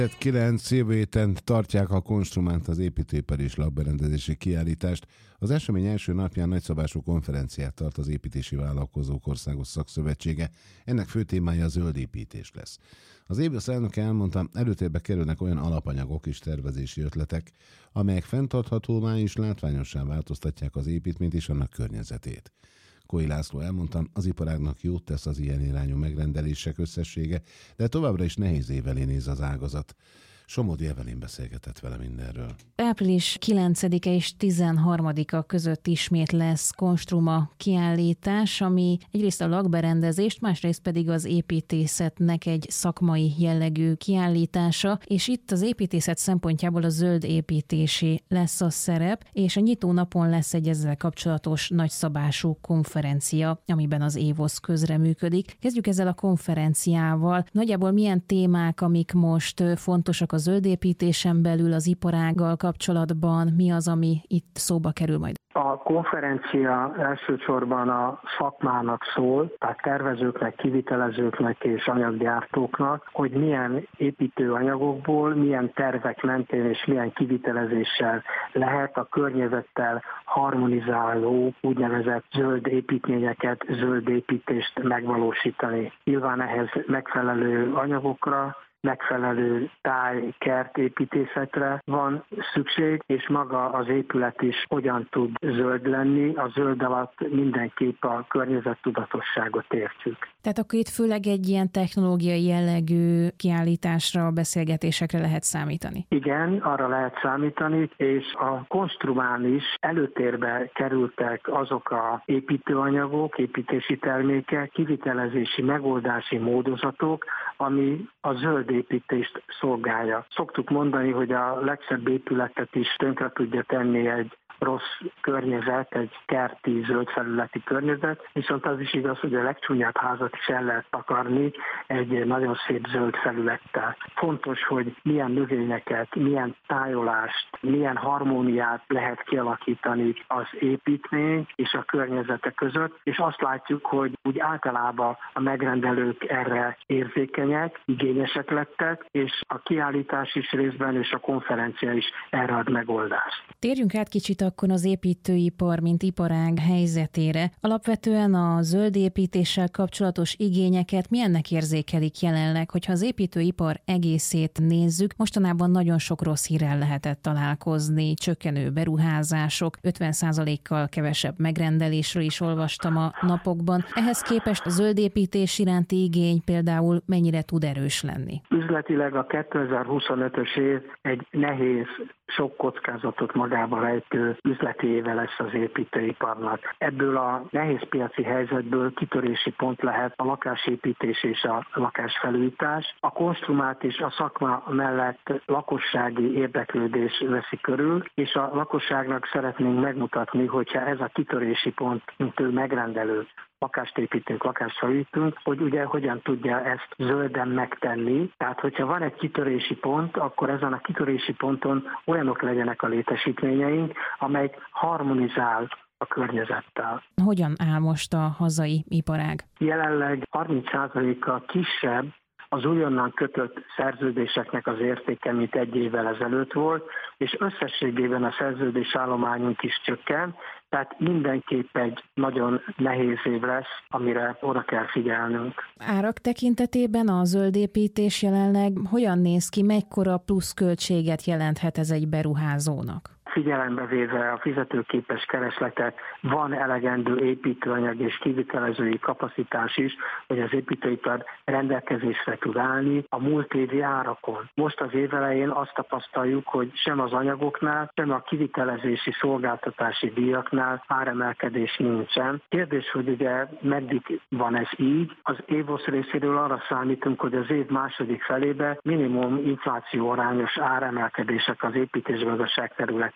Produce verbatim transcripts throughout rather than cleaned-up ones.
kilenc jövő héten tartják a Konstrumánt, az építőipar és lakberendezési kiállítást. Az esemény első napján nagyszabású konferenciát tart az Építési Vállalkozók Országos Szakszövetsége. Ennek fő témája a zöld építés lesz. Az ébosz elnöke elmondta, előtérbe kerülnek olyan alapanyagok és tervezési ötletek, amelyek fenntarthatóvá és látványossá változtatják az építményt és annak környezetét. Kói László elmondta, az iparágnak jót tesz az ilyen irányú megrendelések összessége, de továbbra is nehéz év elé néz az ágazat. Somodi Evelyn beszélgetett vele mindenről. április kilencedike és tizenharmadika között ismét lesz Konstruma kiállítás, ami egyrészt a lakberendezést, másrészt pedig az építészetnek egy szakmai jellegű kiállítása, és itt az építészet szempontjából a zöld építésé lesz a szerep, és a nyitó napon lesz egy ezzel kapcsolatos nagyszabású konferencia, amiben az évosz közreműködik. Kezdjük ezzel a konferenciával. Nagyjából milyen témák, amik most fontosak a zöld építésen belül, az iparággal kapcsolatban, mi az, ami itt szóba kerül majd? A konferencia elsősorban a szakmának szól, tehát tervezőknek, kivitelezőknek és anyaggyártóknak, hogy milyen építőanyagokból, milyen tervek mentén és milyen kivitelezéssel lehet a környezettel harmonizáló úgynevezett zöld építményeket, zöld építést megvalósítani. Nyilván ehhez megfelelő anyagokra, megfelelő táj, kert építészetre van szükség, és maga az épület is hogyan tud zöld lenni. A zöld alatt mindenképp a környezettudatosságot értjük. Tehát akkor itt főleg egy ilyen technológiai jellegű kiállításra, beszélgetésekre lehet számítani? Igen, arra lehet számítani, és a Konstrumán is előtérbe kerültek azok a építőanyagok, építési termékek, kivitelezési megoldási módozatok, ami a zöld építést szolgálja. Szoktuk mondani, hogy a legszebb épületet is tönkre tudja tenni egy rossz környezet, egy kerti, zöldfelületi környezet, viszont az is igaz, hogy a legcsúnyább házat is el lehet takarni egy nagyon szép zöld felülettel. Fontos, hogy milyen növényeket, milyen tájolást, milyen harmóniát lehet kialakítani az építmény és a környezete között, és azt látjuk, hogy úgy általában a megrendelők erre érzékenyek, igényesek lettek, és a kiállítás is részben, és a konferencia is erre ad megoldást. Térjünk át kicsit akkor az építőipar, mint iparág helyzetére. Alapvetően a zöld építéssel kapcsolatos igényeket milyennek érzékelik jelenleg, hogyha az építőipar egészét nézzük, mostanában nagyon sok rossz hírrel lehetett találkozni, csökkenő beruházások, ötven százalékkal kevesebb megrendelésről is olvastam a napokban. Ehhez képest a zöld építés iránti igény például mennyire tud erős lenni? Üzletileg a kétezer-huszonötös év egy nehéz, sok kockázatot magába rejtő üzleti éve lesz az építőiparnak. Ebből a nehéz piaci helyzetből kitörési pont lehet a lakásépítés és a lakásfelújítás. A Konstrumát is a szakma mellett lakossági érdeklődés veszi körül, és a lakosságnak szeretnénk megmutatni, hogyha ez a kitörési pont, mint ő megrendelő, lakást építünk, lakást felújítunk, hogy ugye hogyan tudja ezt zölden megtenni. Tehát, hogyha van egy kitörési pont, akkor ezen a kitörési ponton olyanok legyenek a létesítményeink, amelyek harmonizál a környezettel. Hogyan áll most a hazai iparág? Jelenleg harminc százalékkal kisebb az újonnan kötött szerződéseknek az értéke, mint egy évvel ezelőtt volt, és összességében a szerződés állományunk is csökken, tehát mindenképp egy nagyon nehéz év lesz, amire oda kell figyelnünk. Árak tekintetében a zöld építés jelenleg hogyan néz ki, mekkora plusz költséget jelenthet ez egy beruházónak? Figyelembe véve a fizetőképes keresletet, van elegendő építőanyag és kivitelezői kapacitás is, hogy az építőipar rendelkezésre tud állni a múlt évi árakon. Most az év elején azt tapasztaljuk, hogy sem az anyagoknál, sem a kivitelezési szolgáltatási díjaknál áremelkedés nincsen. Kérdés, hogy ugye meddig van ez így? Az évosz részéről arra számítunk, hogy az év második felébe minimum infláció arányos áremelkedések az építésgazdaság területén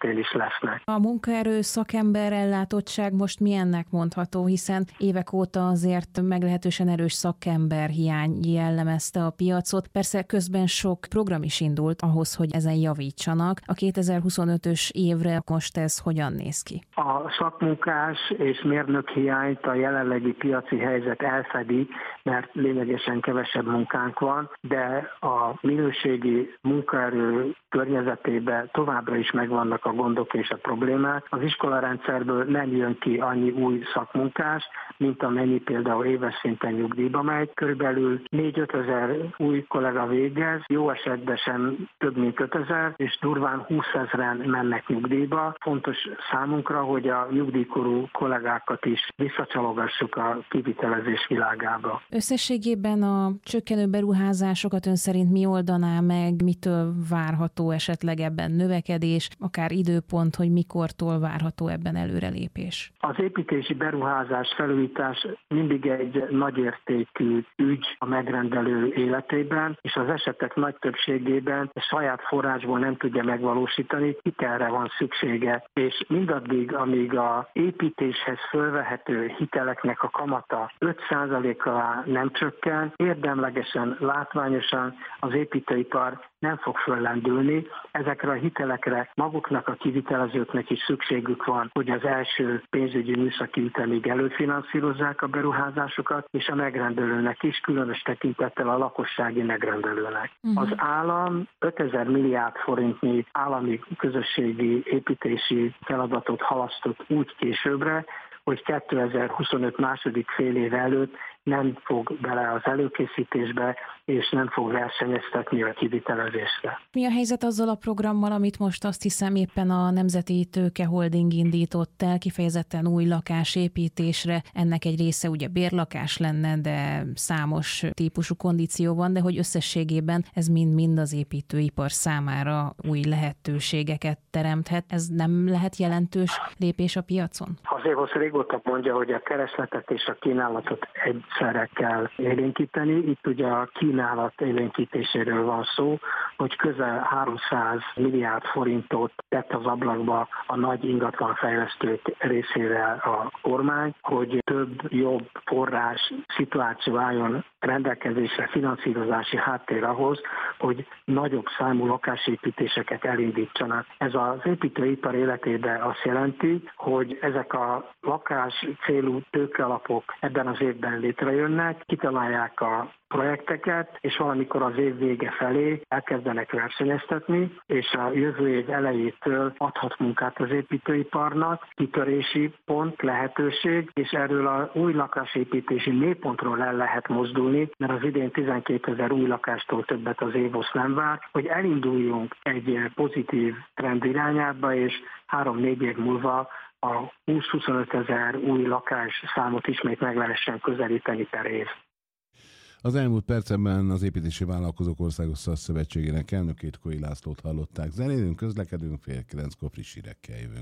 területén is lesznek. A munkaerő szakember ellátottság most milyennek mondható, hiszen évek óta azért meglehetősen erős szakember hiány jellemezte a piacot. Persze közben sok program is indult ahhoz, hogy ezen javítsanak. A kétezer-huszonötös évre most ez hogyan néz ki? A szakmunkás és mérnök hiányt a jelenlegi piaci helyzet elfedi, mert lényegesen kevesebb munkánk van, de a minőségi munkaerő környezetében továbbra is megvannak a gondok és a problémák. Az iskolarendszerből nem jön ki annyi új szakmunkás, mint amennyi például éves szinten nyugdíjba megy. Körülbelül négy-öt ezer új kollega végez, jó esetben sem több mint ötezer, és durván húszezren mennek nyugdíjba. Fontos számunkra, hogy a nyugdíjkorú kollégákat is visszacsalogassuk a kivitelezés világába. Összességében a csökkenő beruházásokat ön szerint mi oldaná meg, mitől várható esetleg ebben növekedés, akár időpont, hogy mikortól várható ebben előrelépés? Az építési beruházás, felújítás mindig egy nagyértékű ügy a megrendelő életében, és az esetek nagy többségében a saját forrásból nem tudja megvalósítani, hitelre van szüksége, és mindaddig, amíg a építéshez fölvehető hiteleknek a kamata öt százalék alá nem csökken, érdemlegesen, látványosan az építőipar nem fog föllendülni. Ezekre a hitelekre maguknak a kivitelezőknek is szükségük van, hogy az első pénzügyi műszaki ütemig előfinanszírozzák a beruházásokat, és a megrendelőnek is, különös tekintettel a lakossági megrendelőnek. Uh-huh. Az állam ötezer milliárd forintnyi állami közösségi építési feladatot halasztott úgy későbbre, hogy kétezer-huszonöt második fél év előtt nem fog bele az előkészítésbe, és nem fog versenyeztetni a kivitelezésre. Mi a helyzet azzal a programmal, amit most azt hiszem éppen a Nemzeti Tőke Holding indított el, kifejezetten új lakásépítésre? Ennek egy része ugye bérlakás lenne, de számos típusú kondíció van, de hogy összességében ez mind-mind az építőipar számára új lehetőségeket teremthet. Ez nem lehet jelentős lépés a piacon? Az év régóta mondja, hogy a keresletet és a kínálatot egyszerre kell élénkíteni. Itt ugye a kínálat élénkítéséről van szó, hogy közel háromszáz milliárd forintot tett az ablakba a nagy ingatlanfejlesztők részére a kormány, hogy több, jobb forrás szituáció álljon rendelkezésre, finanszírozási háttér ahhoz, hogy nagyobb számú lakásépítéseket elindítsanak. Ez az építőipar életében azt jelenti, hogy ezek a lakás célú tőkealapok ebben az évben létrejönnek, kitalálják a projekteket, és valamikor az év vége felé elkezdenek versenyeztetni, és a jövő év elejétől adhat munkát az építőiparnak, kitörési pont, lehetőség, és erről a új lakásépítési mélypontról el lehet mozdulni, mert az idén tizenkétezer új lakástól többet az évosz nem vár, hogy elinduljunk egy pozitív trend irányába, és három-négy év múlva a húsz-huszonöt ezer új lakás számot ismét meg lehessen közelíteni per év. Az elmúlt percekben az Építési Vállalkozók Országos Szövetségének elnökét, Kói Lászlót hallották. Zenélünk, közlekedünk, fél kilenckor friss hírekkel jövünk.